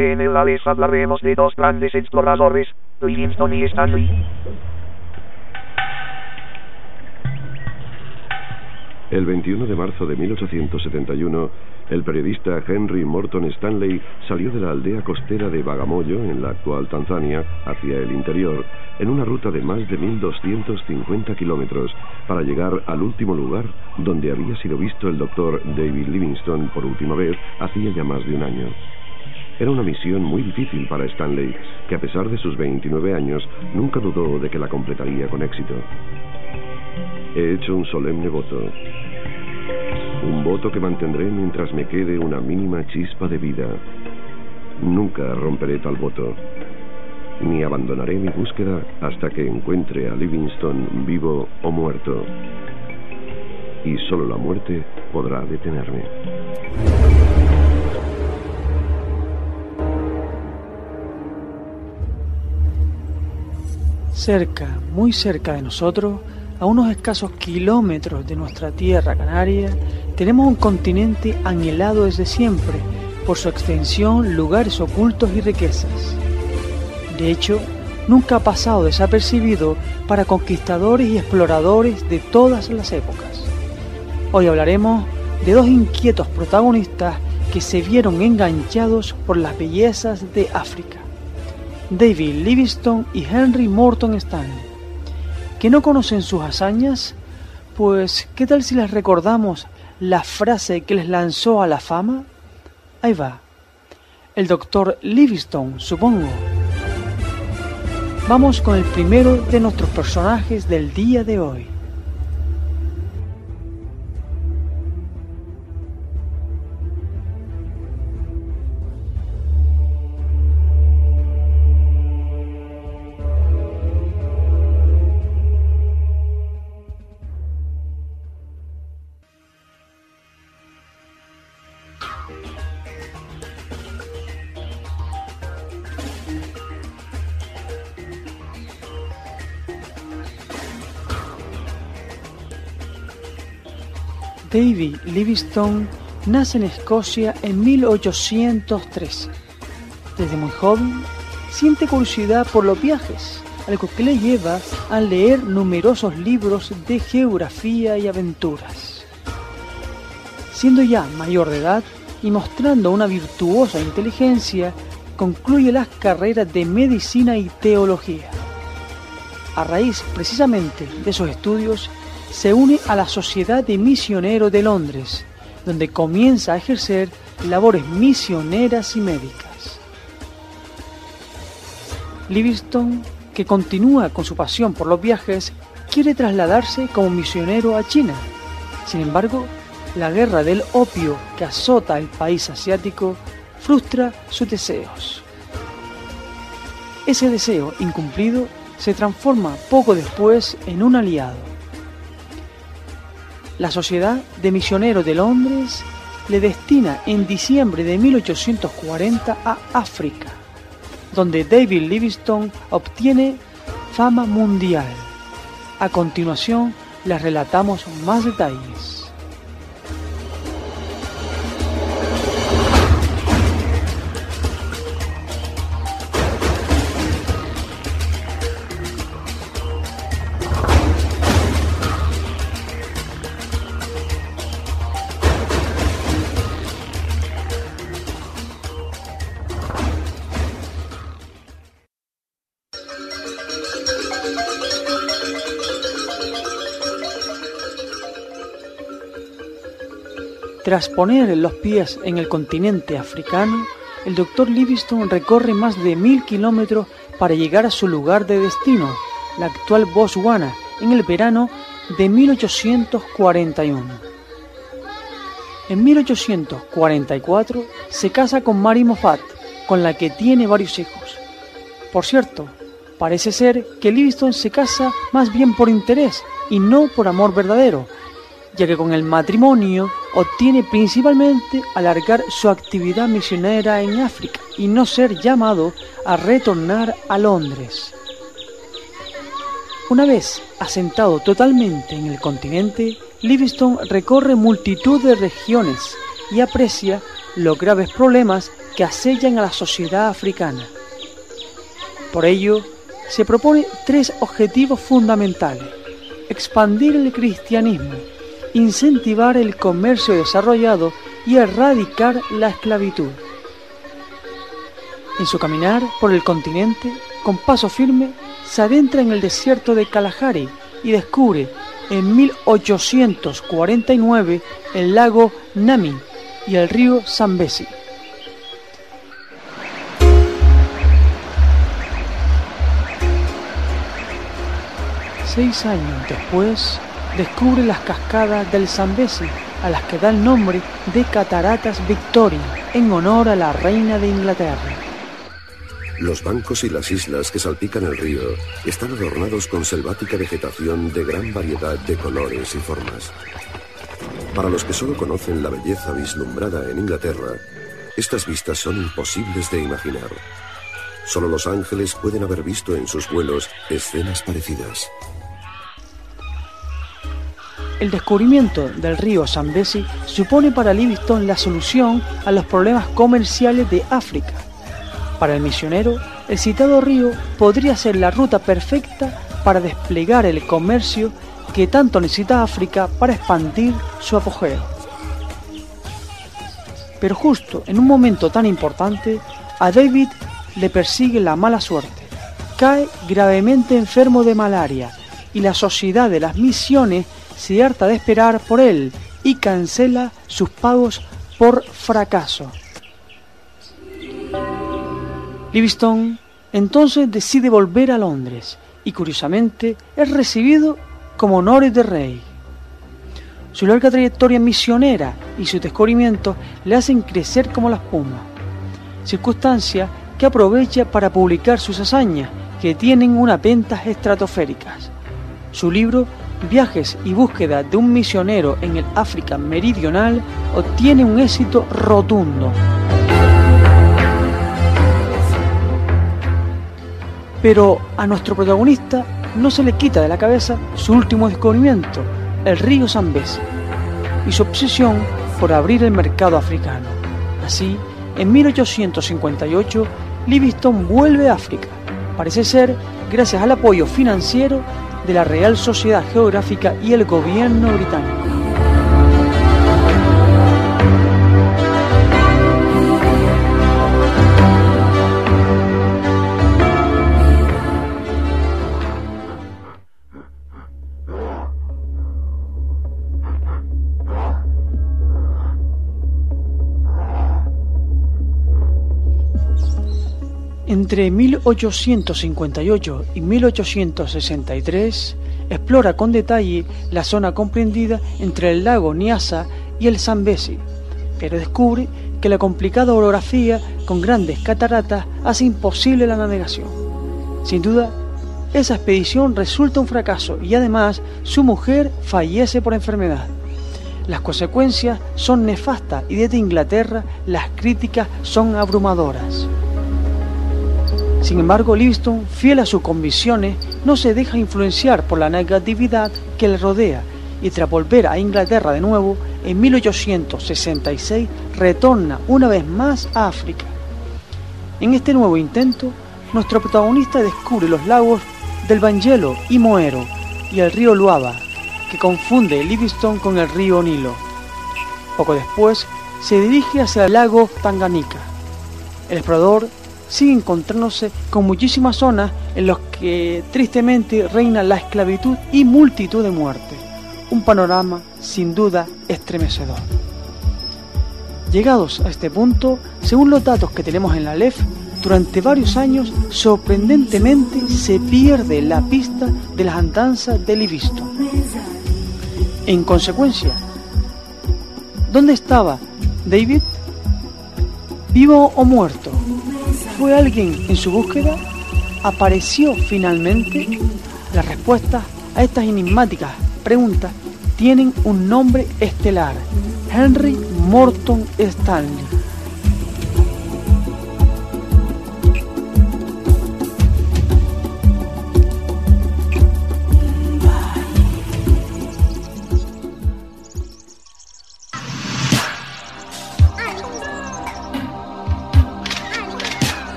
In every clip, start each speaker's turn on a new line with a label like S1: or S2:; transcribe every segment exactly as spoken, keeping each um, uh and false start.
S1: En el Alex hablaremos de dos grandes exploradores, Livingstone y Stanley.
S2: El veintiuno de marzo de mil ochocientos setenta y uno, el periodista Henry Morton Stanley salió de la aldea costera de Bagamoyo, en la actual Tanzania, hacia el interior, en una ruta de más de mil doscientos cincuenta kilómetros, para llegar al último lugar donde había sido visto el doctor David Livingstone por última vez hacía ya más de un año. Era una misión muy difícil para Stanley, que a pesar de sus veintinueve años, nunca dudó de que la completaría con éxito. He hecho un solemne voto. Un voto que mantendré mientras me quede una mínima chispa de vida. Nunca romperé tal voto, ni abandonaré mi búsqueda hasta que encuentre a Livingstone vivo o muerto. Y solo la muerte podrá detenerme.
S3: Cerca, muy cerca de nosotros, a unos escasos kilómetros de nuestra tierra canaria, tenemos un continente anhelado desde siempre por su extensión, lugares ocultos y riquezas. De hecho, nunca ha pasado desapercibido para conquistadores y exploradores de todas las épocas. Hoy hablaremos de dos inquietos protagonistas que se vieron enganchados por las bellezas de África: David Livingstone y Henry Morton Stanley. ¿Que no conocen sus hazañas? Pues, ¿qué tal si les recordamos la frase que les lanzó a la fama? Ahí va. El doctor Livingstone, supongo. Vamos con el primero de nuestros personajes del día de hoy. David Livingstone nace en Escocia en mil ochocientos trece. Desde muy joven siente curiosidad por los viajes, algo que le lleva a leer numerosos libros de geografía y aventuras. Siendo ya mayor de edad y mostrando una virtuosa inteligencia, concluye las carreras de medicina y teología. A raíz precisamente de esos estudios, se une a la Sociedad de Misioneros de Londres, donde comienza a ejercer labores misioneras y médicas. Livingstone, que continúa con su pasión por los viajes, quiere trasladarse como misionero a China. Sin embargo, la guerra del opio que azota el país asiático frustra sus deseos. Ese deseo incumplido se transforma poco después en un aliado. La Sociedad de Misioneros de Londres le destina en diciembre de mil ochocientos cuarenta a África, donde David Livingstone obtiene fama mundial. A continuación, les relatamos más detalles. Tras poner los pies en el continente africano, el doctor Livingstone recorre más de mil kilómetros para llegar a su lugar de destino, la actual Botswana, en el verano de mil ochocientos cuarenta y uno. En mil ochocientos cuarenta y cuatro se casa con Mary Moffat, con la que tiene varios hijos. Por cierto, parece ser que Livingstone se casa más bien por interés y no por amor verdadero, ya que con el matrimonio obtiene principalmente alargar su actividad misionera en África y no ser llamado a retornar a Londres. Una vez asentado totalmente en el continente, Livingstone recorre multitud de regiones y aprecia los graves problemas que asellan a la sociedad africana. Por ello, se propone tres objetivos fundamentales: expandir el cristianismo, incentivar el comercio desarrollado y erradicar la esclavitud. En su caminar por el continente, con paso firme, se adentra en el desierto de Kalahari y descubre en mil ochocientos cuarenta y nueve el lago Nami y el río Zambezi. Seis años después, descubre las cascadas del Zambezi, a las que da el nombre de Cataratas Victoria, en honor a la reina de Inglaterra.
S2: Los bancos y las islas que salpican el río están adornados con selvática vegetación de gran variedad de colores y formas. Para los que solo conocen la belleza vislumbrada en Inglaterra, estas vistas son imposibles de imaginar. Solo los ángeles pueden haber visto en sus vuelos escenas parecidas.
S3: El descubrimiento del río Zambezi supone para Livingstone la solución a los problemas comerciales de África. Para el misionero, el citado río podría ser la ruta perfecta para desplegar el comercio que tanto necesita África para expandir su apogeo. Pero justo en un momento tan importante, a David le persigue la mala suerte. Cae gravemente enfermo de malaria y la Sociedad de las Misiones se harta de esperar por él y cancela sus pagos por fracaso. Livingstone entonces decide volver a Londres y curiosamente es recibido como honores de rey. Su larga trayectoria misionera y sus descubrimientos le hacen crecer como la espuma, circunstancia que aprovecha para publicar sus hazañas, que tienen unas ventas estratosféricas. Su libro Viajes y búsqueda de un misionero en el África meridional obtiene un éxito rotundo. Pero a nuestro protagonista no se le quita de la cabeza su último descubrimiento, el río Zambezi, y su obsesión por abrir el mercado africano. Así, en mil ochocientos cincuenta y ocho, Livingstone vuelve a África, parece ser gracias al apoyo financiero de la Real Sociedad Geográfica y el gobierno británico. Entre mil ochocientos cincuenta y ocho y mil ochocientos sesenta y tres explora con detalle la zona comprendida entre el lago Nyasa y el Zambezi, pero descubre que la complicada orografía con grandes cataratas hace imposible la navegación. Sin duda, esa expedición resulta un fracaso y además su mujer fallece por enfermedad. Las consecuencias son nefastas y desde Inglaterra las críticas son abrumadoras. Sin embargo, Livingstone, fiel a sus convicciones, no se deja influenciar por la negatividad que le rodea y tras volver a Inglaterra de nuevo, en mil ochocientos sesenta y seis retorna una vez más a África. En este nuevo intento, nuestro protagonista descubre los lagos del Bangelo y Moero y el río Luaba, que confunde Livingstone con el río Nilo. Poco después, se dirige hacia el lago Tanganika. El explorador sigue encontrándose con muchísimas zonas en las que tristemente reina la esclavitud y multitud de muertes. Un panorama sin duda estremecedor. Llegados a este punto, según los datos que tenemos en la L E F, durante varios años sorprendentemente se pierde la pista de las andanzas de Livingstone. En consecuencia, ¿dónde estaba David? ¿Vivo o muerto? ¿Fue alguien en su búsqueda? ¿Apareció finalmente? Las respuestas a estas enigmáticas preguntas tienen un nombre estelar: Henry Morton Stanley.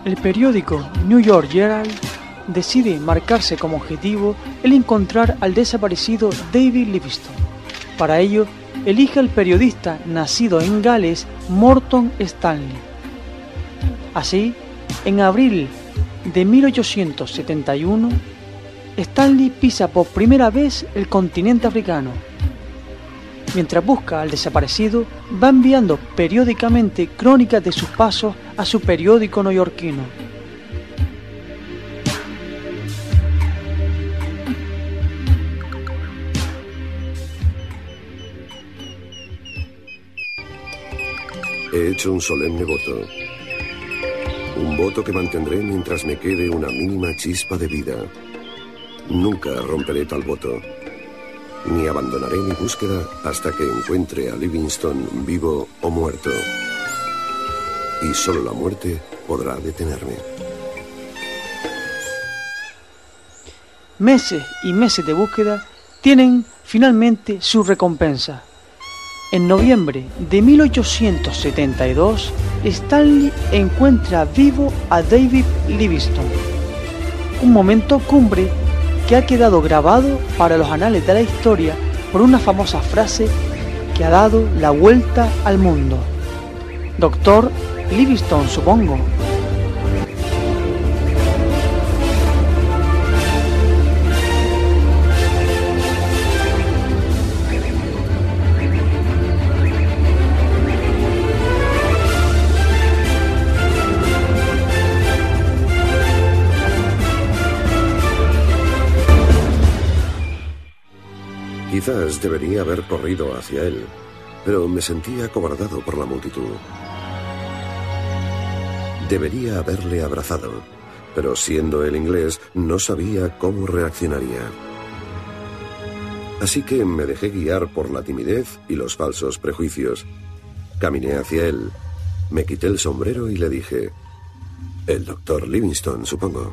S3: el periódico New York Herald decide marcarse como objetivo el encontrar al desaparecido David Livingstone. Para ello, elige al periodista nacido en Gales, Morton Stanley. Así, en abril de mil ochocientos setenta y uno, Stanley pisa por primera vez el continente africano. Mientras busca al desaparecido, va enviando periódicamente crónicas de sus pasos a su periódico neoyorquino.
S2: He hecho un solemne voto. Un voto que mantendré mientras me quede una mínima chispa de vida. Nunca romperé tal voto. Ni abandonaré mi búsqueda hasta que encuentre a Livingstone vivo o muerto. Y solo la muerte podrá detenerme.
S3: Meses y meses de búsqueda tienen finalmente su recompensa. En noviembre de mil ochocientos setenta y dos, Stanley encuentra vivo a David Livingstone. Un momento cumbre que ha quedado grabado para los anales de la historia por una famosa frase que ha dado la vuelta al mundo. Doctor Livingstone, supongo.
S2: Quizás debería haber corrido hacia él, pero me sentía acobardado por la multitud. Debería haberle abrazado, pero siendo el inglés no sabía cómo reaccionaría. Así que me dejé guiar por la timidez y los falsos prejuicios. Caminé hacia él, me quité el sombrero y le dije: el doctor Livingstone, supongo.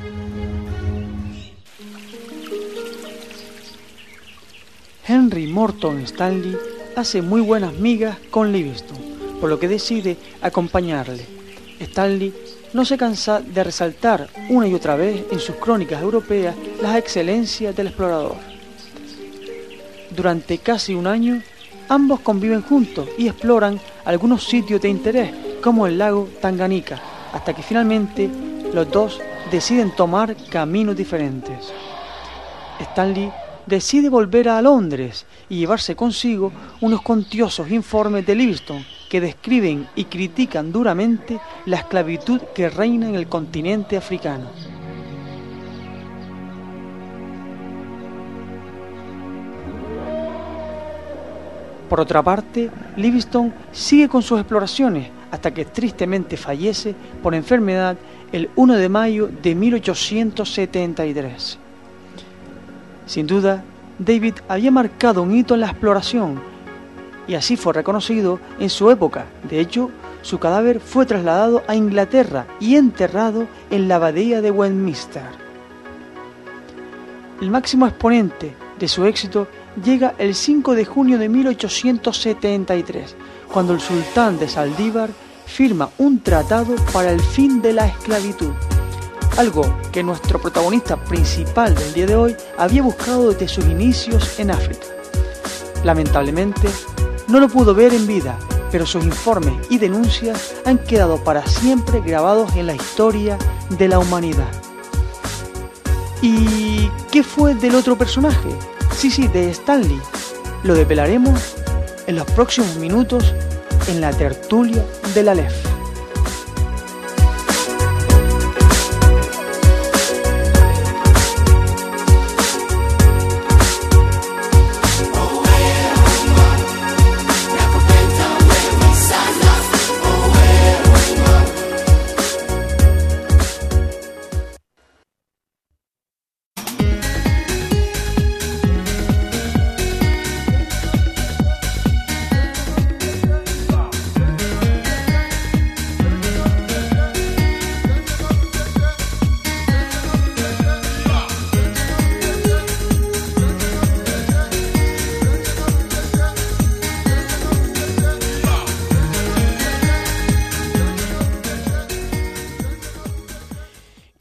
S3: Henry Morton Stanley hace muy buenas migas con Livingstone, por lo que decide acompañarle. Stanley no se cansa de resaltar una y otra vez en sus crónicas europeas las excelencias del explorador. Durante casi un año, ambos conviven juntos y exploran algunos sitios de interés, como el lago Tanganica, hasta que finalmente los dos deciden tomar caminos diferentes. Stanley decide volver a Londres y llevarse consigo unos cuantiosos informes de Livingstone que describen y critican duramente la esclavitud que reina en el continente africano. Por otra parte, Livingstone sigue con sus exploraciones hasta que tristemente fallece por enfermedad el primero de mayo de mil ochocientos setenta y tres. Sin duda, David había marcado un hito en la exploración y así fue reconocido en su época. De hecho, su cadáver fue trasladado a Inglaterra y enterrado en la abadía de Westminster. El máximo exponente de su éxito llega el cinco de junio de mil ochocientos setenta y tres, cuando el sultán de Saldívar firma un tratado para el fin de la esclavitud, algo que nuestro protagonista principal del día de hoy había buscado desde sus inicios en África. Lamentablemente, no lo pudo ver en vida, pero sus informes y denuncias han quedado para siempre grabados en la historia de la humanidad. ¿Y qué fue del otro personaje? Sí, sí, de Stanley. Lo develaremos en los próximos minutos en la tertulia del Aleph.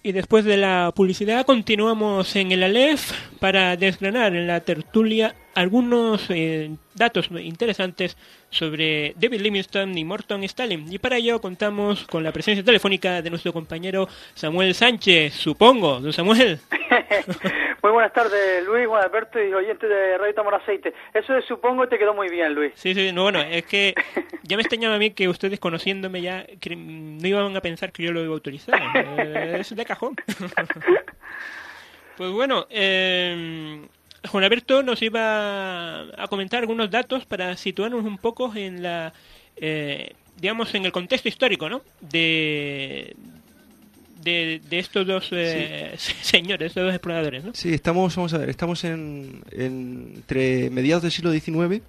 S4: Y después de la publicidad continuamos en el Aleph para desgranar en la tertulia algunos eh, datos interesantes sobre David Livingstone y Morton Stanley. Y para ello contamos con la presencia telefónica de nuestro compañero Samuel Sánchez, supongo. Don Samuel.
S5: Muy buenas tardes, Luis, Juan Alberto y oyentes de Radio Tamor Aceite. Eso de supongo te quedó muy bien, Luis.
S4: Sí, sí, no, bueno, es que ya me extrañaba a mí que ustedes conociéndome ya que no iban a pensar que yo lo iba a autorizar. Eh, es de cajón. Pues bueno, eh, Juan Alberto nos iba a comentar algunos datos para situarnos un poco en la, eh, digamos, en el contexto histórico, ¿no? De... De, de estos dos eh, sí. señores, estos dos exploradores, ¿no?
S6: Sí, estamos, vamos a ver, estamos en, en, entre mediados del siglo diecinueve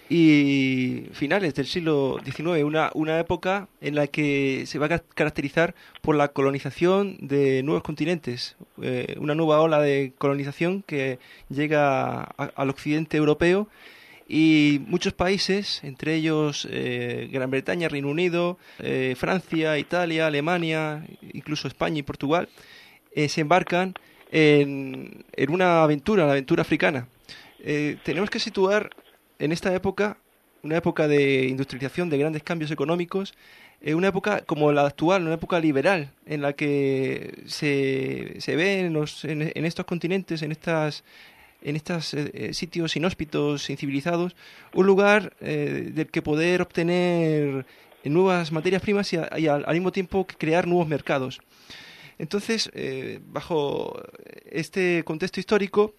S6: y finales del siglo diecinueve, una, una época en la que se va a caracterizar por la colonización de nuevos continentes, eh, una nueva ola de colonización que llega a, al occidente europeo. Y muchos países, entre ellos eh, Gran Bretaña, Reino Unido, eh, Francia, Italia, Alemania, incluso España y Portugal, eh, se embarcan en, en una aventura, la aventura africana. Eh, tenemos que situar en esta época, una época de industrialización, de grandes cambios económicos, eh, una época como la actual, una época liberal, en la que se, se ve en, los, en, en estos continentes, en estas... en estos eh, sitios inhóspitos, incivilizados, un lugar eh, del que poder obtener nuevas materias primas y, a, y al, al mismo tiempo crear nuevos mercados. Entonces, eh, bajo este contexto histórico,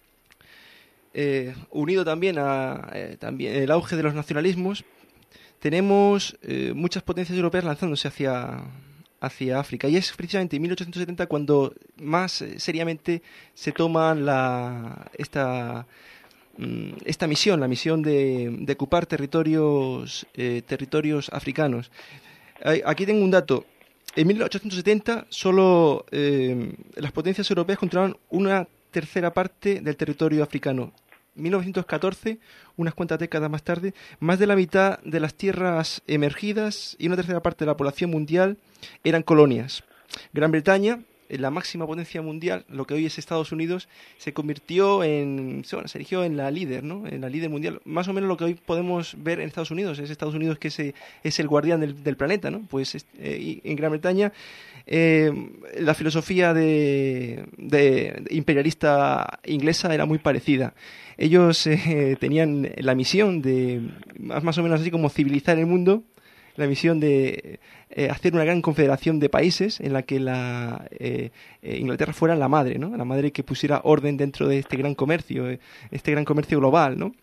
S6: eh, unido también a eh, también el auge de los nacionalismos, tenemos eh, muchas potencias europeas lanzándose hacia... hacia África, y es precisamente en mil ochocientos setenta cuando más seriamente se toma la, esta, esta misión, la misión de, de ocupar territorios, eh, territorios africanos. Aquí tengo un dato. En mil ochocientos setenta solo eh, las potencias europeas controlaban una tercera parte del territorio africano. mil novecientos catorce, unas cuantas décadas más tarde, más de la mitad de las tierras emergidas y una tercera parte de la población mundial eran colonias. Gran Bretaña, la máxima potencia mundial, lo que hoy es Estados Unidos, se convirtió en, bueno, se erigió en la líder, ¿no? En la líder mundial. Más o menos lo que hoy podemos ver en Estados Unidos, es Estados Unidos que es, es el guardián del, del planeta, ¿no? Pues eh, en Gran Bretaña eh, la filosofía de, de, de imperialista inglesa era muy parecida. Ellos eh, tenían la misión de, más, más o menos así como civilizar el mundo, la misión de eh, hacer una gran confederación de países en la que la eh, eh, Inglaterra fuera la madre, ¿no? La madre que pusiera orden dentro de este gran comercio, eh, este gran comercio global, ¿no?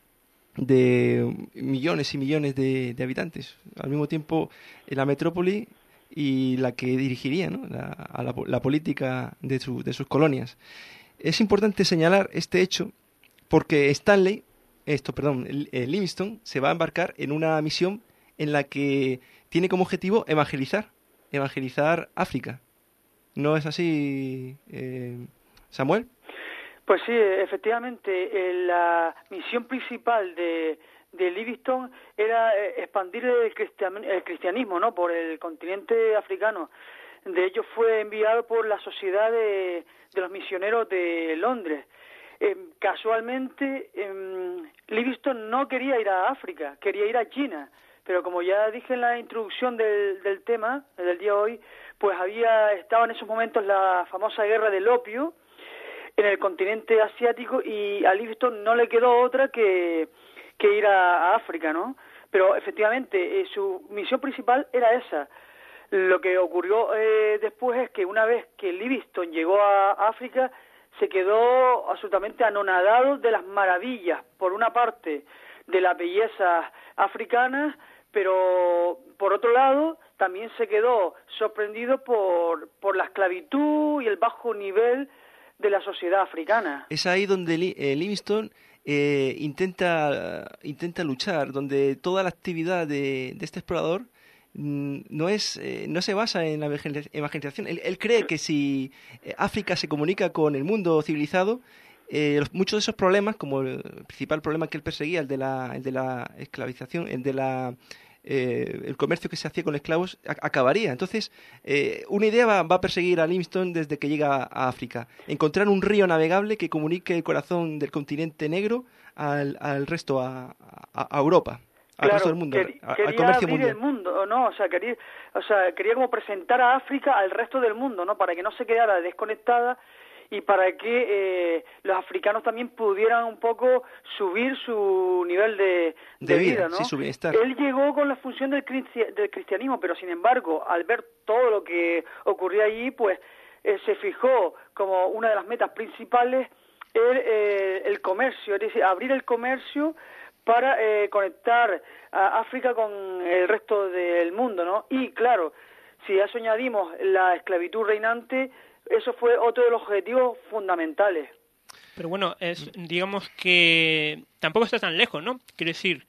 S6: De millones y millones de, de habitantes. Al mismo tiempo, eh, la metrópoli y la que dirigiría, ¿no? la, a la, la política de, su, de sus colonias. Es importante señalar este hecho porque Stanley, esto, perdón, eh, Livingstone se va a embarcar en una misión en la que tiene como objetivo evangelizar, evangelizar África. ¿No es así, eh, Samuel?
S5: Pues sí, efectivamente, eh, la misión principal de, de Livingstone era eh, expandir el, cristian, el cristianismo, ¿no?, por el continente africano. De hecho, fue enviado por la Sociedad de, de los Misioneros de Londres. Eh, casualmente, eh, Livingstone no quería ir a África, quería ir a China. Pero como ya dije en la introducción del, del tema, del día de hoy, pues había estado en esos momentos la famosa guerra del opio en el continente asiático y a Livingstone no le quedó otra que, que ir a, a África, ¿no? Pero efectivamente, eh, su misión principal era esa. Lo que ocurrió eh, después es que una vez que Livingstone llegó a África, se quedó absolutamente anonadado de las maravillas, por una parte, de las bellezas africanas, pero por otro lado también se quedó sorprendido por, por la esclavitud y el bajo nivel de la sociedad africana.
S6: Es ahí donde eh, Livingstone eh, intenta, intenta luchar, donde toda la actividad de, de este explorador mm, no es eh, no se basa en la evangelización. Él, él cree que si África se comunica con el mundo civilizado, Eh, los, muchos de esos problemas, como el principal problema que él perseguía, el de la, el de la esclavización, el de la eh, el comercio que se hacía con esclavos a- acabaría. Entonces, eh, una idea va, va a perseguir a Livingstone desde que llega a África. Encontrar un río navegable que comunique el corazón del continente negro al, al resto, a, a- a Europa, al
S5: Claro,
S6: resto del mundo,
S5: quer-
S6: a- al
S5: quería
S6: comercio
S5: abrir
S6: mundial.
S5: el mundo, ¿no? O sea, quería, o sea, quería como presentar a África al resto del mundo, ¿no? Para que no se quedara desconectada y para que eh, los africanos también pudieran un poco subir su nivel de,
S6: De
S5: de
S6: vida,
S5: vida, ¿no?
S6: sí, su bienestar.
S5: Él llegó con la función del, cristi- del cristianismo, pero sin embargo, al ver todo lo que ocurría allí, pues eh, se fijó como una de las metas principales el, eh, el comercio, es decir, abrir el comercio para eh, conectar a África con el resto del mundo, ¿no? Y claro, si a eso añadimos la esclavitud reinante, eso fue otro de los objetivos fundamentales.
S4: Pero bueno, es, digamos que tampoco está tan lejos, ¿no? Quiero decir,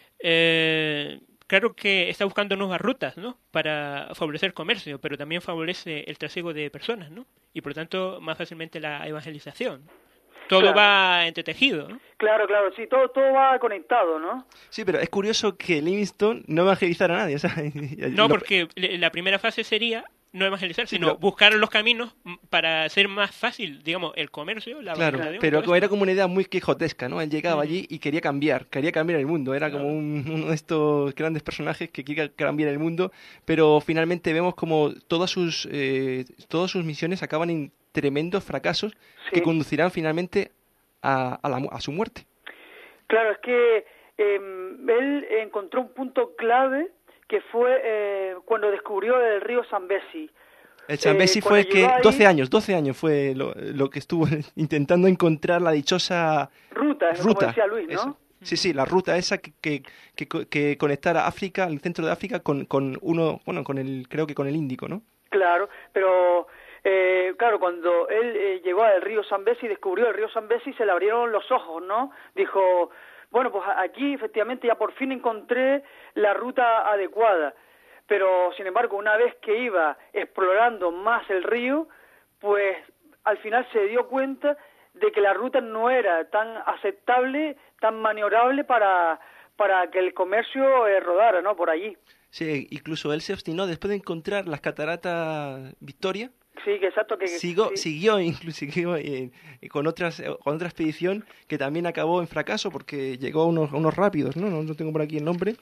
S4: eh, claro que está buscando nuevas rutas, ¿no? Para favorecer comercio, pero también favorece el trasiego de personas, ¿no? Y por lo tanto, más fácilmente la evangelización. Todo
S5: Claro.
S4: va entretejido, ¿no?
S5: Claro, claro, sí, todo, todo va conectado, ¿no?
S6: Sí, pero es curioso que Livingstone no evangelizara a nadie. O sea,
S4: No,
S6: lo-
S4: porque le- la primera fase sería no evangelizar,
S6: Sí,
S4: sino
S6: pero-
S4: buscar los caminos mm, para hacer más fácil, digamos, el comercio, la
S6: Claro,
S4: evangelización,
S6: pero
S4: todo
S6: como
S4: esto.
S6: era como una idea muy quijotesca, ¿no? Él llegaba
S4: Mm.
S6: allí y quería cambiar, quería cambiar el mundo. Era como un- uno de estos grandes personajes que quiere cambiar el mundo, pero finalmente vemos como todas sus, eh, todas sus misiones acaban en tremendos fracasos
S5: Sí.
S6: que conducirán finalmente a, a, la mu- a su muerte.
S5: Claro, es que eh, él encontró un punto clave que fue eh, cuando descubrió el río Zambezi.
S6: El Zambezi
S5: Eh,
S6: fue
S5: cuando
S6: el que
S5: llegó ahí-
S6: doce años, doce años fue lo, lo que estuvo intentando encontrar la dichosa
S5: Ruta, como
S6: ruta.
S5: decía Luis, ¿no?
S6: Eso. Sí, sí, la ruta esa que, que, que, co- que conectara África, el centro de África, con, con uno, bueno, con el, creo que con el Índico, ¿no?
S5: Claro, pero eh, claro, cuando él eh, llegó al río Zambezi y descubrió el río Zambezi, se le abrieron los ojos, ¿no? Dijo, bueno, pues aquí efectivamente ya por fin encontré la ruta adecuada. Pero, sin embargo, una vez que iba explorando más el río, pues al final se dio cuenta de que la ruta no era tan aceptable, tan maniobrable para, para que el comercio eh, rodara, ¿no? Por allí.
S6: Sí, incluso él se obstinó después de encontrar las cataratas Victoria.
S5: Sí, que exacto. Que,
S6: Sigo,
S5: sí.
S6: Siguió incluso siguió, eh, con otras con otra expedición que también acabó en fracaso porque llegó a unos, a unos rápidos, ¿no? ¿no? No tengo por aquí el nombre.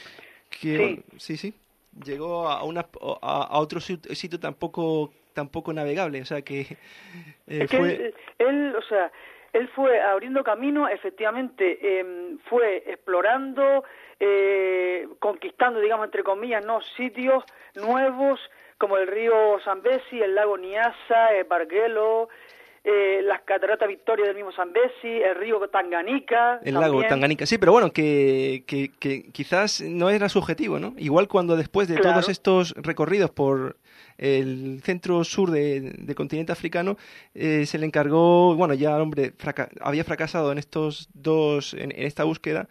S6: Que, sí, sí. Llegó a, una, a, a otro sit- sitio tampoco tampoco navegable, o sea que eh,
S5: Es que
S6: fue...
S5: él, él, o sea, él fue abriendo camino, efectivamente, eh, fue explorando, eh, conquistando, digamos, entre comillas, no sitios nuevos como el río Zambezi, el lago Nyasa, el Barguelo, eh, las cataratas Victoria del mismo Zambezi, el río Tanganica.
S6: El
S5: también.
S6: lago Tanganica, sí, pero bueno, que, que, que quizás no era su objetivo, ¿no? Igual cuando después de
S5: Claro.
S6: todos estos recorridos por el centro sur de- del continente africano, eh, se le encargó, bueno, ya el hombre fraca- había fracasado en estos dos, en, en esta búsqueda,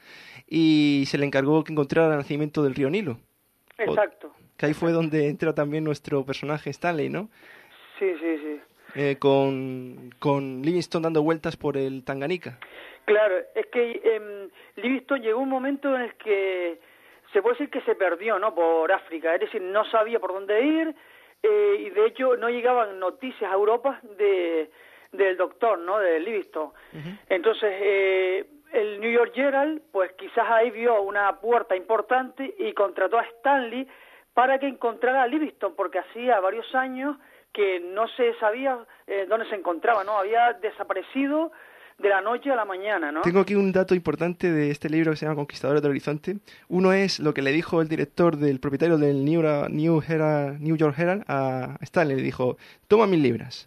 S6: y se le encargó que encontrara el nacimiento del río Nilo,
S5: Exacto.
S6: que ahí fue donde entra también nuestro personaje Stanley, ¿no?
S5: Sí, sí, sí.
S6: Eh, con, con Livingstone dando vueltas por el Tanganica.
S5: Claro, es que eh, Livingstone llegó un momento en el que se puede decir que se perdió, ¿no? Por África, es decir, no sabía por dónde ir eh, y de hecho no llegaban noticias a Europa de del doctor, ¿no? De Livingstone.
S6: Ujú.
S5: Entonces eh, el New York Herald, pues quizás ahí vio una puerta importante y contrató a Stanley para que encontrara a Livingstone, porque hacía varios años que no se sabía eh, dónde se encontraba, ¿no? Había desaparecido de la noche a la mañana, ¿no?
S6: Tengo aquí un dato importante de este libro que se llama Conquistadores del Horizonte. Uno es lo que le dijo el director del propietario del New, New, Herald, New York Herald a Stanley. Le dijo, toma mil libras.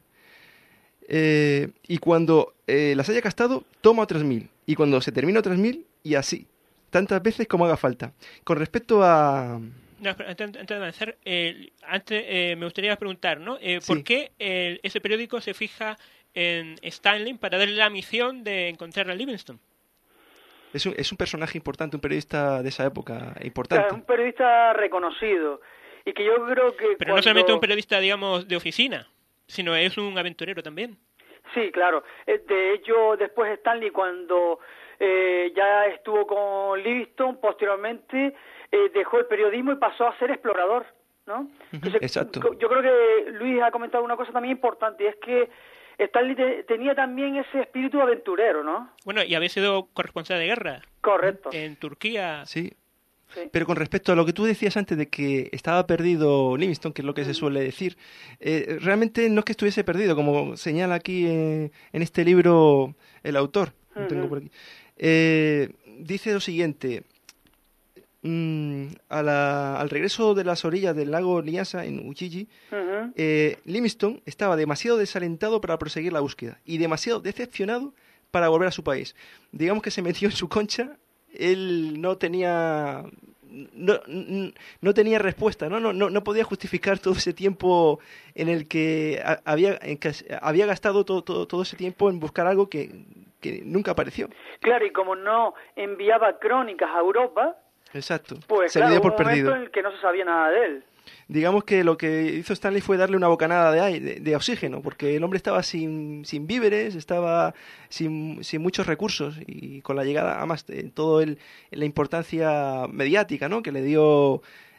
S6: Eh, y cuando eh, las haya gastado, toma otras mil. Y cuando se termine otras mil, y así. Tantas veces como haga falta. Con respecto a...
S4: No, espera, antes, antes de avanzar, eh, antes eh, me gustaría preguntar, ¿no? Eh, ¿Por
S6: Sí.
S4: qué eh, ese periódico se fija en Stanley para darle la misión de encontrar a Livingstone?
S6: Es un, es un personaje importante, un periodista de esa época
S5: Claro,
S6: importante.
S5: un periodista reconocido y que yo creo que
S4: Pero no
S5: cuando-
S4: solamente un periodista, digamos, de oficina, sino es un aventurero también.
S5: Sí, claro. Eh, De hecho, después Stanley, cuando eh, ya estuvo con Livingstone, posteriormente eh, dejó el periodismo y pasó a ser explorador, ¿no? Entonces,
S6: exacto.
S5: Yo creo que Luis ha comentado una cosa también importante, y es que Stanley te, tenía también ese espíritu aventurero, ¿no?
S4: Bueno, y había sido corresponsal de guerra.
S5: Correcto.
S4: En Turquía.
S6: Sí.
S5: Sí.
S6: Pero con respecto a lo que tú decías antes de que estaba perdido Livingstone, que es lo que se suele decir, eh, realmente no es que estuviese perdido, como señala aquí eh, en este libro el autor. Lo tengo por aquí. Eh, dice lo siguiente: mm, a la, al regreso de las orillas del lago Nyasa en Ujiji, uh-huh. eh, Livingstone estaba demasiado desalentado para proseguir la búsqueda y demasiado decepcionado para volver a su país. Digamos que se metió en su concha. Él no tenía no, no tenía respuesta, ¿no? No, no, no podía justificar todo ese tiempo en el que había, en que había gastado todo, todo, todo ese tiempo en buscar algo que, que nunca apareció.
S5: Claro, y como no enviaba crónicas a Europa,
S6: exacto,
S5: pues
S6: se
S5: claro,
S6: dio
S5: hubo
S6: por
S5: un momento
S6: perdido.
S5: en el que no se sabía nada de él.
S6: Digamos que lo que hizo Stanley fue darle una bocanada de aire, de, de oxígeno, porque el hombre estaba sin, sin víveres, estaba sin, sin muchos recursos, y con la llegada, además, de todo el, la importancia mediática, ¿no?, que le dio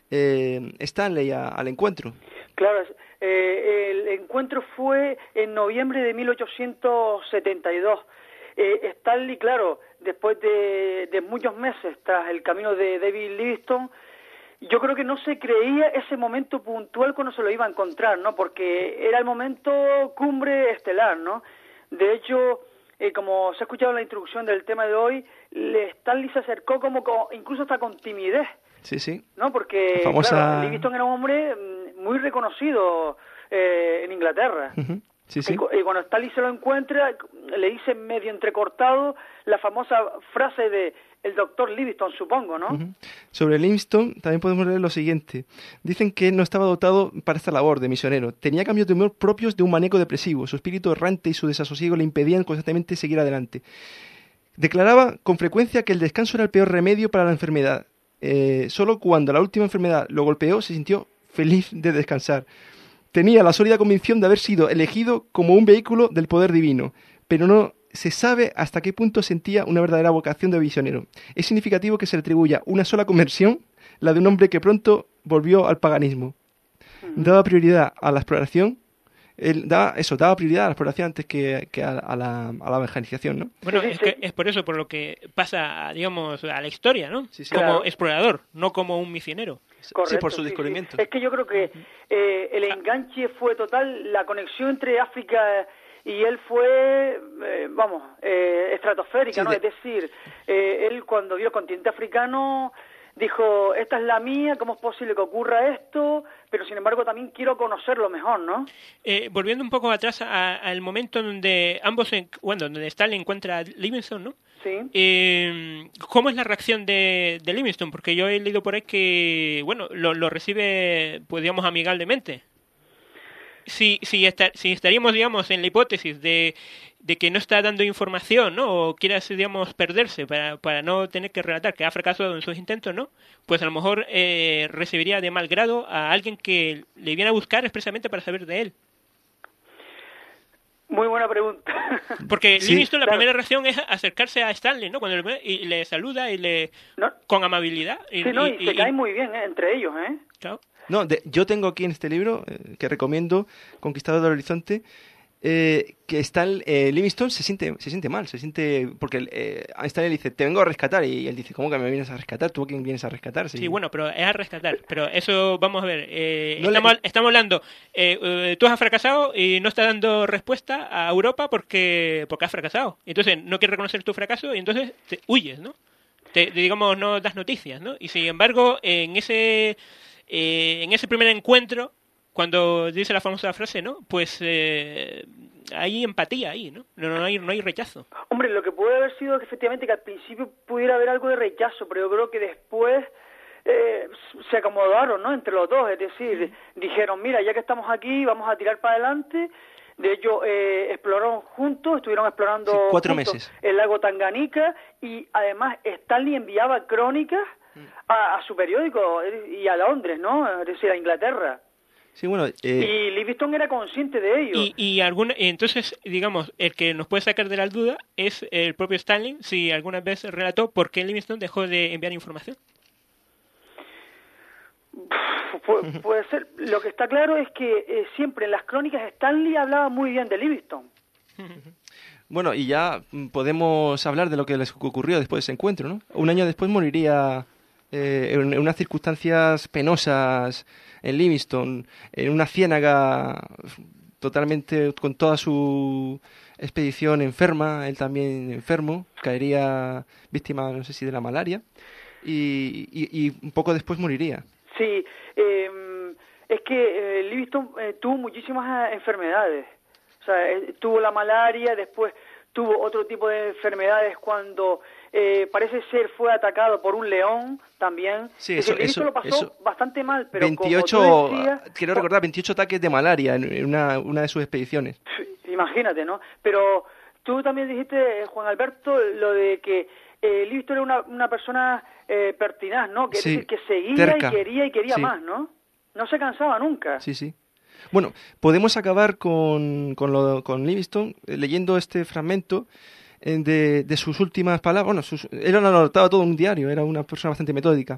S6: eh, Stanley a, al encuentro.
S5: Claro, eh, el encuentro fue en noviembre de mil ochocientos setenta y dos. Eh, Stanley, claro, después de, de muchos meses tras el camino de David Livingstone, yo creo que no se creía ese momento puntual cuando se lo iba a encontrar, ¿no? Porque era el momento cumbre estelar, ¿no? De hecho, eh, como se ha escuchado en la introducción del tema de hoy, Stanley se acercó como, como incluso hasta con timidez.
S6: Sí, sí.
S5: ¿No? Porque,
S6: famosa...
S5: claro, Livingstone era un hombre muy reconocido eh, en Inglaterra.
S6: Uh-huh. Sí, sí.
S5: Y, y cuando Stanley se lo encuentra, le dice medio entrecortado la famosa frase de el doctor Livingstone, supongo, ¿no?
S6: Uh-huh. Sobre Livingstone también podemos leer lo siguiente. Dicen que no estaba dotado para esta labor de misionero. Tenía cambios de humor propios de un maníaco depresivo. Su espíritu errante y su desasosiego le impedían constantemente seguir adelante. Declaraba con frecuencia que el descanso era el peor remedio para la enfermedad. Eh, solo cuando la última enfermedad lo golpeó se sintió feliz de descansar. Tenía la sólida convicción de haber sido elegido como un vehículo del poder divino, pero no se sabe hasta qué punto sentía una verdadera vocación de misionero. Es significativo que se le atribuya una sola conversión, la de un hombre que pronto volvió al paganismo. Daba prioridad a la exploración, él daba, eso, daba prioridad a la exploración antes que, que a, a, la, a la evangelización, ¿no?
S4: Bueno, es, que es por eso por lo que pasa, digamos, a la historia, ¿no?
S6: Sí, sí.
S4: Como
S5: Claro.
S4: explorador, no como un misionero.
S5: Correcto,
S6: sí, por su
S5: sí,
S6: descubrimiento.
S5: sí. Es que yo creo que eh, el enganche fue total, la conexión entre África y él fue, eh, vamos, eh, estratosférica,
S6: Sí,
S5: ¿no?
S6: de-
S5: Es decir, eh, él cuando vio el continente africano dijo, esta es la mía, ¿cómo es posible que ocurra esto? Pero sin embargo también quiero conocerlo mejor, ¿no?
S4: Eh, volviendo un poco atrás a- al momento donde ambos, en- bueno, donde Stanley encuentra a Livingstone, ¿no?
S5: Sí.
S4: Eh, ¿Cómo es la reacción de, de Livingstone? Porque yo he leído por ahí que, bueno, lo, lo recibe, pues digamos, amigablemente. Si, si, esta- si estaríamos, digamos, en la hipótesis de, de que no está dando información, ¿no? O quiere, digamos, perderse para, para no tener que relatar que ha fracasado en sus intentos, ¿no? Pues a lo mejor eh, recibiría de mal grado a alguien que le viene a buscar expresamente para saber de él.
S5: Muy buena pregunta.
S4: Porque
S6: Sí,
S4: Livingstone, la
S5: claro.
S4: primera reacción es acercarse a Stanley, ¿no? Cuando le ve y le saluda y le
S5: No,
S4: con amabilidad. Y,
S5: sí, no, y,
S4: y-
S5: se
S4: y-
S5: caen muy bien, ¿eh? Entre ellos, ¿eh?
S4: claro.
S6: No, de- yo tengo aquí en este libro, eh, que recomiendo, Conquistador del Horizonte, eh, que Stan, eh, Livingstone se siente, se siente mal, se siente, porque eh, a Stanley le dice, te vengo a rescatar, y él dice, ¿cómo que me vienes a rescatar? ¿Tú a quién vienes a rescatar?
S4: Sí, bueno, pero es a rescatar. Pero eso, vamos a ver, eh,
S6: No le-
S4: estamos, estamos hablando, eh, eh, tú has fracasado y no estás dando respuesta a Europa porque porque has fracasado. Entonces, no quieres reconocer tu fracaso y entonces te huyes, ¿no? Te, digamos, no das noticias, ¿no? Y sin embargo, en ese, eh, en ese primer encuentro, cuando dice la famosa frase, ¿no? Pues eh, hay empatía ahí, ¿no? No, no, hay, no hay rechazo.
S5: Hombre, lo que puede haber sido que efectivamente que al principio pudiera haber algo de rechazo, pero yo creo que después eh, se acomodaron, ¿no? Entre los dos, es decir, dijeron, mira, ya que estamos aquí, vamos a tirar para adelante. De hecho, eh, exploraron juntos, estuvieron explorando
S6: Sí, cuatro
S5: juntos
S6: meses.
S5: el lago Tanganica, y además Stanley enviaba crónicas a, a su periódico eh, y a Londres, ¿no? Es decir, a Inglaterra.
S6: Sí, bueno, eh...
S5: y Livingstone era consciente de ello.
S4: Y, y alguna, entonces, digamos, el que nos puede sacar de la duda es el propio Stanley, si alguna vez relató por qué Livingstone dejó de enviar información.
S5: Pu- puede ser. Lo que está claro es que eh, siempre en las crónicas Stanley hablaba muy bien de Livingstone.
S6: Bueno, y ya podemos hablar de lo que les ocurrió después de ese encuentro, ¿no? Un año después moriría eh, en unas circunstancias penosas en Livingstone, en una ciénaga totalmente con toda su expedición enferma, él también enfermo, caería víctima, no sé si de la malaria, y, y, y un poco después moriría.
S5: Sí, eh, es que eh, Livingstone eh, tuvo muchísimas enfermedades. O sea, eh, tuvo la malaria, después tuvo otro tipo de enfermedades cuando eh, parece ser fue atacado por un león también.
S6: Sí,
S5: es
S6: eso,
S5: decir,
S6: eso
S5: lo pasó
S6: eso,
S5: bastante mal, pero
S6: veintiocho,
S5: como tú decías,
S6: quiero recordar, veintiocho ataques de malaria en una, una de sus expediciones.
S5: Imagínate, ¿no? Pero tú también dijiste, Juan Alberto, lo de que eh, Livingstone era una, una persona eh, pertinaz, ¿no? Que,
S6: Sí,
S5: es decir, que seguía
S6: terca.
S5: y quería y quería
S6: Sí.
S5: más, ¿no? No se cansaba nunca.
S6: Sí, sí. Bueno, podemos acabar con, con, lo, con Livingstone eh, leyendo este fragmento eh, de, de sus últimas palabras. Bueno, sus, él lo anotaba todo en un diario, era una persona bastante metódica.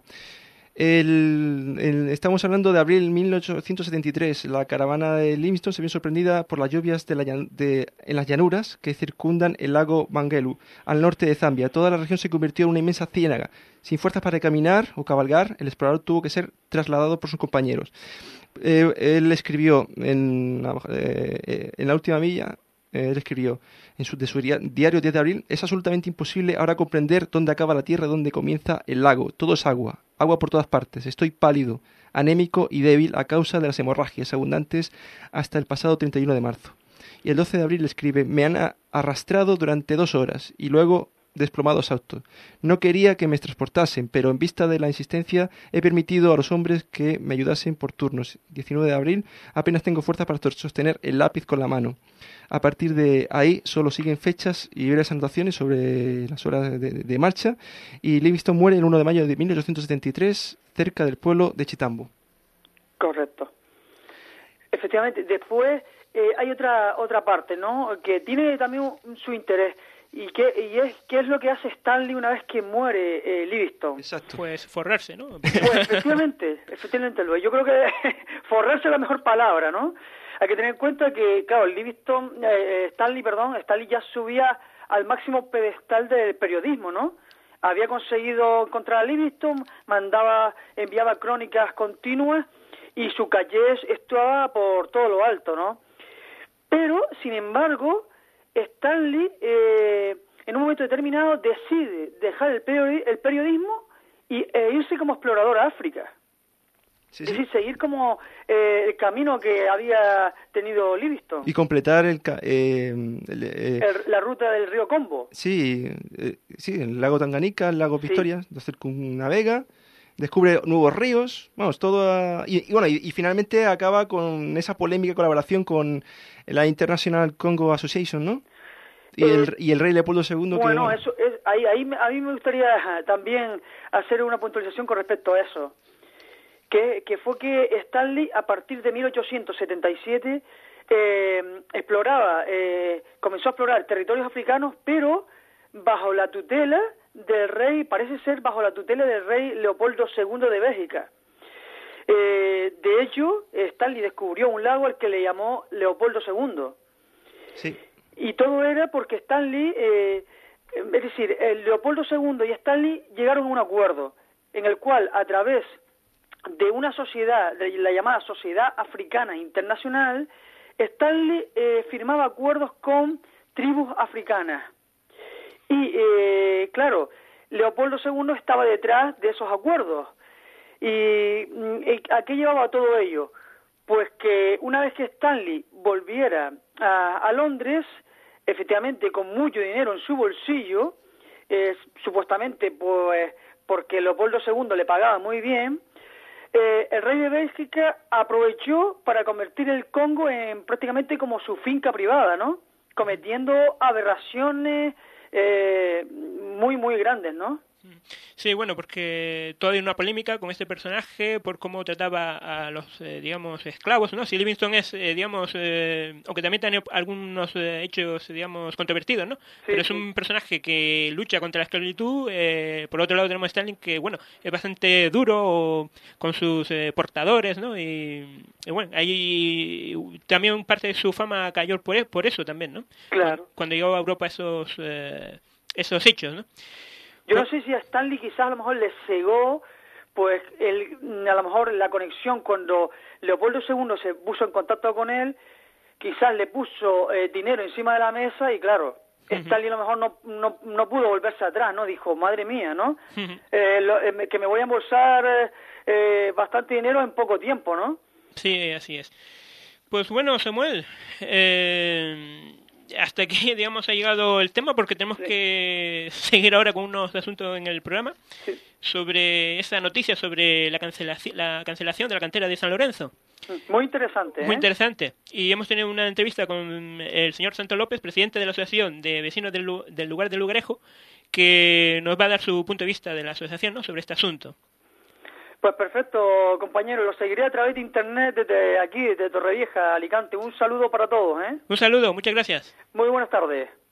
S6: El, el, estamos hablando de abril de mil ochocientos setenta y tres. La caravana de Livingstone se vio sorprendida por las lluvias de la, de, en las llanuras que circundan el lago Mangelu, al norte de Zambia. Toda la región se convirtió en una inmensa ciénaga. Sin fuerzas para caminar o cabalgar, el explorador tuvo que ser trasladado por sus compañeros. Eh, él escribió en, eh, en la última milla, eh, él escribió en su, de su diario diez de abril: es absolutamente imposible ahora comprender dónde acaba la tierra y dónde comienza el lago. Todo es agua, agua por todas partes. Estoy pálido, anémico y débil a causa de las hemorragias abundantes hasta el pasado treinta y uno de marzo. Y el doce de abril escribe: me han arrastrado durante dos horas y luego desplomados autos. No quería que me transportasen, pero en vista de la insistencia he permitido a los hombres que me ayudasen por turnos. diecinueve de abril, apenas tengo fuerza para sostener el lápiz con la mano. A partir de ahí solo siguen fechas y breves anotaciones sobre las horas de, de, de marcha, y Livingstone muere el uno de mayo de mil ochocientos setenta y tres cerca del pueblo de Chitambo.
S5: Correcto. Efectivamente, después eh, hay otra otra parte, ¿no? Que tiene también un, su interés. ¿Y qué, y es, qué es lo que hace Stanley una vez que muere eh, Livingstone?
S6: Exacto.
S4: Pues forrarse, ¿no?
S5: Pues efectivamente, efectivamente, Luis. Yo creo que forrarse es la mejor palabra, ¿no? Hay que tener en cuenta que, claro, Livingstone, eh, Stanley, perdón, Stanley ya subía al máximo pedestal del periodismo, ¿no? Había conseguido encontrar a Livingstone, mandaba, enviaba crónicas continuas y su calle estaba por todo lo alto, ¿no? Pero, sin embargo, Stanley, eh, en un momento determinado, decide dejar el, periodi el periodismo y e irse como explorador a África.
S6: Sí,
S5: es
S6: sí.
S5: decir, seguir como eh, el camino que había tenido Livingstone.
S6: Y completar el, eh, el, eh,
S5: el, la ruta del río Congo.
S6: Sí, eh, sí, el lago Tanganica, el lago Victoria, sí. Lo circunnavega, descubre nuevos ríos, vamos, todo... A, y, y bueno, y, y finalmente acaba con esa polémica colaboración con la International Congo Association, ¿no? Y, eh, el, y el rey Leopoldo segundo...
S5: Bueno,
S6: que...
S5: eso es, ahí, ahí a mí me gustaría también hacer una puntualización con respecto a eso. Que, que fue que Stanley, a partir de mil ochocientos setenta y siete, eh, exploraba, eh, comenzó a explorar territorios africanos, pero bajo la tutela del rey, parece ser bajo la tutela del rey Leopoldo segundo de Bélgica. Eh, de hecho, Stanley descubrió un lago al que le llamó Leopoldo segundo.
S6: Sí.
S5: Y todo era porque Stanley, eh, es decir, el Leopoldo segundo y Stanley llegaron a un acuerdo en el cual, a través de una sociedad, de la llamada Sociedad Africana Internacional, Stanley eh, firmaba acuerdos con tribus africanas. Y, eh, claro, Leopoldo segundo estaba detrás de esos acuerdos. ¿Y, y a qué llevaba todo ello? Pues que una vez que Stanley volviera a, a Londres, efectivamente con mucho dinero en su bolsillo, eh, supuestamente pues porque Leopoldo segundo le pagaba muy bien, eh, el rey de Bélgica aprovechó para convertir el Congo en prácticamente como su finca privada, ¿no? Cometiendo aberraciones eh, muy, muy grandes, ¿no?
S4: Sí, bueno, porque todavía hay una polémica con este personaje por cómo trataba a los, eh, digamos, esclavos, ¿no? Si Livingstone es, eh, digamos, eh, aunque también tiene algunos eh, hechos, digamos, controvertidos, ¿no? Sí, pero es sí. un personaje que lucha contra la esclavitud. Eh, por otro lado tenemos a Stalin, que, bueno, es bastante duro con sus eh, portadores, ¿no? Y, y, bueno, ahí también parte de su fama cayó por, por eso también, ¿no?
S5: Claro.
S4: Cuando llegó a Europa esos, eh, esos hechos, ¿no?
S5: Yo no sé si a Stanley quizás a lo mejor le cegó, pues el, a lo mejor la conexión cuando Leopoldo segundo se puso en contacto con él, quizás le puso eh, dinero encima de la mesa y claro, uh-huh. Stanley a lo mejor no, no, no pudo volverse atrás, ¿no? Dijo, madre mía, ¿no? Uh-huh. eh, lo, eh, que me voy a embolsar eh, bastante dinero en poco tiempo, ¿no?
S4: Sí, así es. Pues bueno, Samuel, eh... hasta aquí, digamos, ha llegado el tema porque tenemos sí. que seguir ahora con unos asuntos en el programa sí. sobre esa noticia sobre la cancelación, la cancelación de la cantera de San Lorenzo.
S5: Muy interesante.
S4: Muy
S5: ¿eh?
S4: interesante. Y hemos tenido una entrevista con el señor Santo López, presidente de la Asociación de Vecinos del, del Lugar de Lugarejo, que nos va a dar su punto de vista de la asociación, ¿no?, sobre este asunto.
S5: Pues perfecto, compañero. Lo seguiré a través de internet desde aquí, desde Torrevieja, Alicante. Un saludo para todos, ¿eh?
S4: Un saludo, muchas gracias.
S5: Muy buenas tardes.